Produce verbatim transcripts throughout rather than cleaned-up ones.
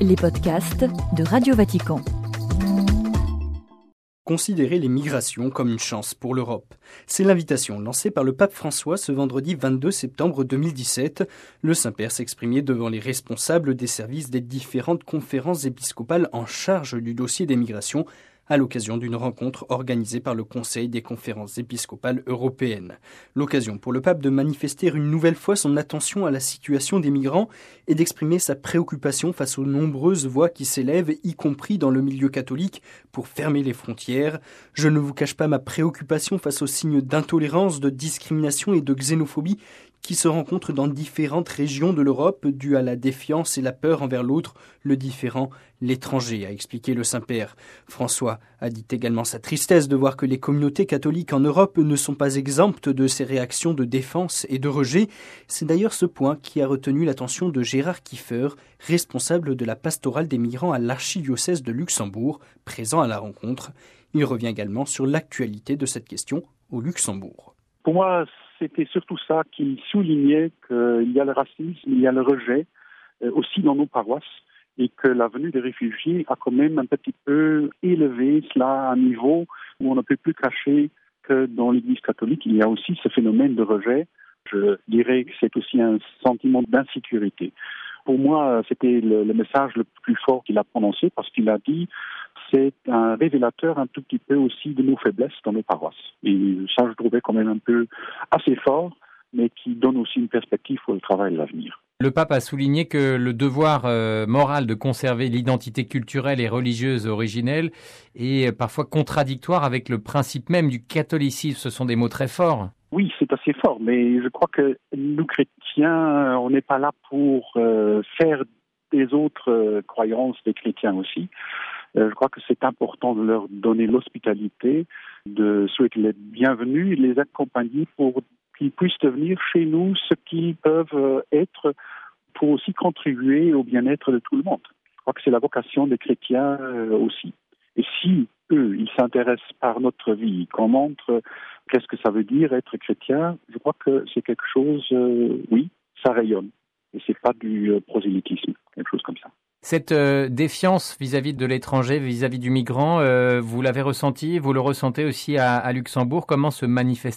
Les podcasts de Radio Vatican. Considérer les migrations comme une chance pour l'Europe. C'est l'invitation lancée par le pape François ce vendredi vingt-deux septembre deux mille dix-sept. Le Saint-Père s'exprimait devant les responsables des services des différentes conférences épiscopales en charge du dossier des migrations à l'occasion d'une rencontre organisée par le Conseil des conférences épiscopales européennes. L'occasion pour le pape de manifester une nouvelle fois son attention à la situation des migrants et d'exprimer sa préoccupation face aux nombreuses voix qui s'élèvent, y compris dans le milieu catholique, pour fermer les frontières. Je ne vous cache pas ma préoccupation face aux signes d'intolérance, de discrimination et de xénophobie qui se rencontrent dans différentes régions de l'Europe, dues à la défiance et la peur envers l'autre, le différent, l'étranger, a expliqué le Saint-Père. François a dit également sa tristesse de voir que les communautés catholiques en Europe ne sont pas exemptes de ces réactions de défense et de rejet. C'est d'ailleurs ce point qui a retenu l'attention de Gérard Kiefer, responsable de la pastorale des migrants à l'archidiocèse de Luxembourg, présent à la rencontre. Il revient également sur l'actualité de cette question au Luxembourg. Pour moi, c'était surtout ça qui soulignait qu'il y a le racisme, il y a le rejet euh, aussi dans nos paroisses et que la venue des réfugiés a quand même un petit peu élevé cela à un niveau où on ne peut plus cacher que dans l'Église catholique, il y a aussi ce phénomène de rejet. Je dirais que c'est aussi un sentiment d'insécurité. Pour moi, c'était le, le message le plus fort qu'il a prononcé parce qu'il a dit c'est un révélateur un tout petit peu aussi de nos faiblesses dans nos paroisses. Et ça, je trouvais quand même un peu assez fort, mais qui donne aussi une perspective pour le travail de l'avenir. Le pape a souligné que le devoir euh, moral de conserver l'identité culturelle et religieuse originelle est parfois contradictoire avec le principe même du catholicisme. Ce sont des mots très forts. Oui, c'est assez fort, mais je crois que nous, chrétiens, on n'est pas là pour euh, faire des autres euh, croyances des chrétiens aussi. Euh, je crois que c'est important de leur donner l'hospitalité, de souhaiter les bienvenus, les accompagner pour qu'ils puissent devenir chez nous ce qu'ils peuvent être pour aussi contribuer au bien-être de tout le monde. Je crois que c'est la vocation des chrétiens euh, aussi. Et si eux, ils s'intéressent par notre vie, qu'on montre qu'est-ce que ça veut dire être chrétien, je crois que c'est quelque chose, euh, oui, ça rayonne. Et c'est pas du euh, prosélytisme, quelque chose comme ça. Cette euh, défiance vis-à-vis de l'étranger, vis-à-vis du migrant, euh, vous l'avez ressenti, vous le ressentez aussi à, à Luxembourg. Comment se manifeste-t-elle ?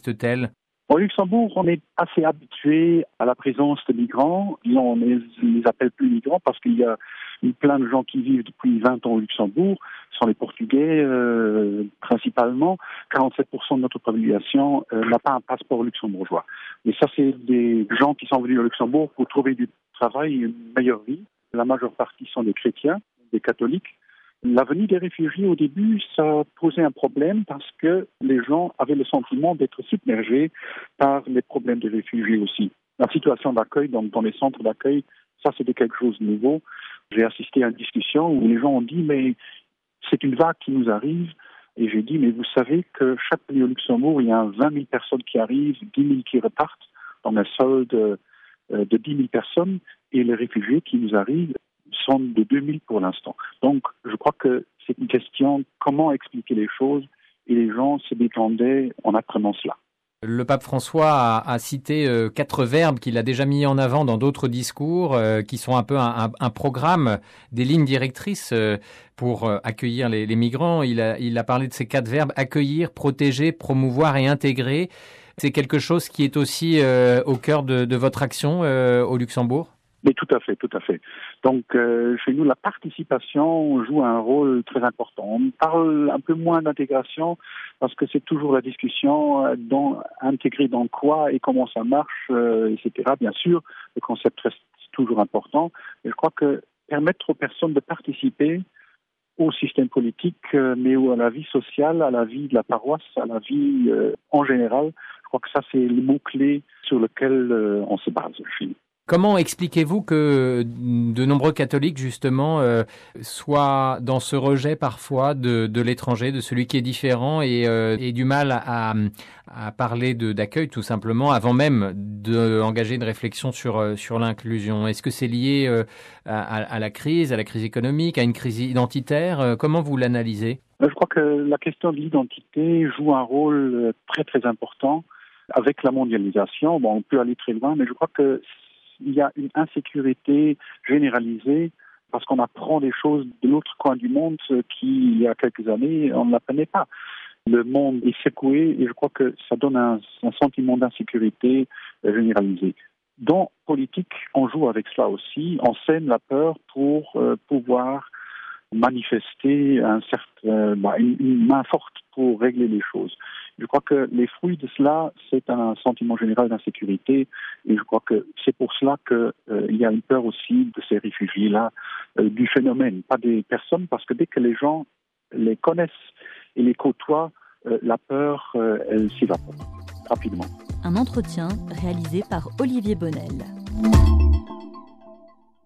Au Luxembourg, on est assez habitué à la présence de migrants. On ne les appelle plus migrants parce qu'il y a plein de gens qui vivent depuis vingt ans au Luxembourg. Ce sont les Portugais euh, principalement. quarante-sept pour cent de notre population euh, n'a pas un passeport luxembourgeois. Mais ça, c'est des gens qui sont venus au Luxembourg pour trouver du travail et une meilleure vie. La majeure partie sont des chrétiens, des catholiques. La venue des réfugiés, au début, ça posait un problème parce que les gens avaient le sentiment d'être submergés par les problèmes des réfugiés aussi. La situation d'accueil dans, dans les centres d'accueil, ça, c'était quelque chose de nouveau. J'ai assisté à une discussion où les gens ont dit « mais c'est une vague qui nous arrive ». Et j'ai dit « mais vous savez que chaque année au Luxembourg, il y a vingt mille personnes qui arrivent, dix mille qui repartent dans un solde de, de dix mille personnes et les réfugiés qui nous arrivent sont de deux mille pour l'instant. Donc, je crois que c'est une question comment expliquer les choses et les gens se détendaient en apprenant cela. Le pape François a, a cité euh, quatre verbes qu'il a déjà mis en avant dans d'autres discours, euh, qui sont un peu un, un, un programme, des lignes directrices euh, pour euh, accueillir les, les migrants. Il a, il a parlé de ces quatre verbes, accueillir, protéger, promouvoir et intégrer. C'est quelque chose qui est aussi euh, au cœur de, de votre action euh, au Luxembourg ? Mais tout à fait, tout à fait. Donc, euh, chez nous, la participation joue un rôle très important. On parle un peu moins d'intégration parce que c'est toujours la discussion euh, dans, intégrer dans quoi et comment ça marche, euh, et cetera. Bien sûr, le concept reste toujours important. Mais je crois que permettre aux personnes de participer au système politique, euh, mais à la vie sociale, à la vie de la paroisse, à la vie euh, en général, je crois que ça, c'est le mot-clé sur lequel euh, on se base chez nous. Comment expliquez-vous que de nombreux catholiques, justement, euh, soient dans ce rejet parfois de, de l'étranger, de celui qui est différent et, euh, et du mal à, à parler de, d'accueil, tout simplement, avant même d'engager une réflexion sur, sur l'inclusion? Est-ce que c'est lié euh, à, à la crise, à la crise économique, à une crise identitaire? Comment vous l'analysez? Je crois que la question de l'identité joue un rôle très, très important avec la mondialisation. Bon, on peut aller très loin, mais je crois que il y a une insécurité généralisée parce qu'on apprend des choses de l'autre coin du monde qui, il y a quelques années, on ne l'apprenait pas. Le monde est secoué et je crois que ça donne un, un sentiment d'insécurité généralisé. Dans politique, on joue avec cela aussi, on sème la peur pour euh, pouvoir manifester un certain, euh, bah, une, une main forte pour régler les choses. Je crois que les fruits de cela, c'est un sentiment général d'insécurité et je crois que c'est pour cela qu'il euh, y a une peur aussi de ces réfugiés-là, euh, du phénomène, pas des personnes, parce que dès que les gens les connaissent et les côtoient, euh, la peur, euh, elle s'évapore rapidement. Un entretien réalisé par Olivier Bonnel.